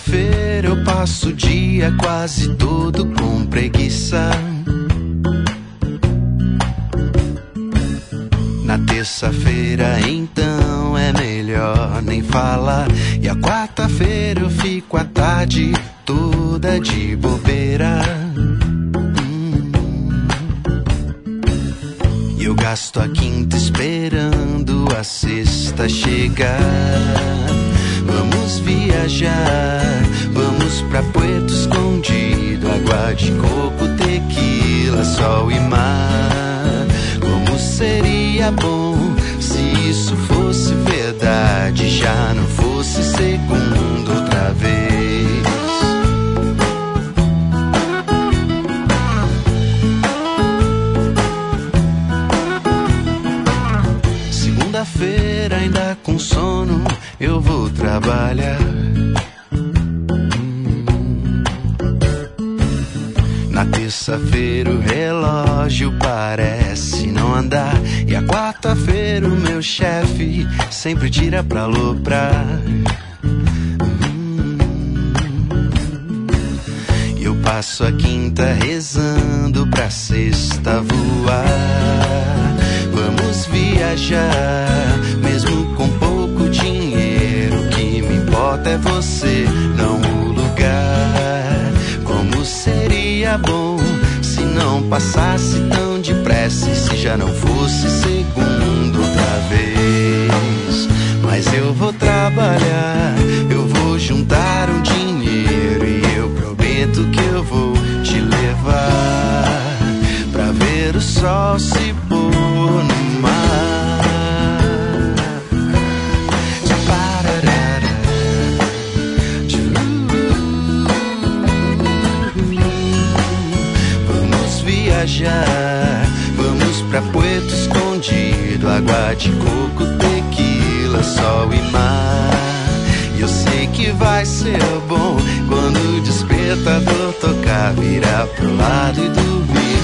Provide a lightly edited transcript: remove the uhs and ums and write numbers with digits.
Segunda-feira eu passo o dia quase todo com preguiça. Na terça-feira então é melhor nem falar. E a quarta-feira eu fico a tarde toda de bobeira. E eu gasto a quinta esperando a sexta chegar. Vamos viajar, vamos pra Puerto Escondido. Água de coco, tequila, sol e mar. Como seria bom se isso fosse verdade, já não fosse segundo outra vez. Segunda-feira ainda com sono eu vou trabalhar. Na terça-feira o relógio parece não andar. E a quarta-feira o meu chefe sempre tira pra aloprar. E eu passo a quinta rezando pra sexta voar. Vamos viajar, mesmo com pouco dinheiro. O que me importa é você, não o lugar. Como seria bom se não passasse tão depressa e se já não fosse segundo outra vez. Mas eu vou trabalhar, eu vou juntar um dinheiro e eu prometo que eu vou te levar pra ver o sol se pôr no mar. Vamos viajar, vamos pra Puerto Escondido. Água de coco, tequila, sol e mar. E eu sei que vai ser bom quando o despertador tocar, virar pro lado e dormir